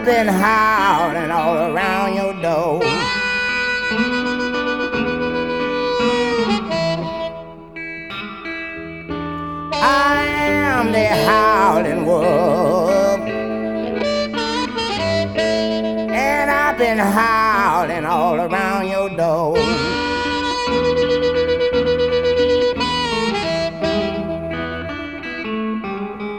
been howling all around your door. I am the howling wolf, and I've been howling all around your door.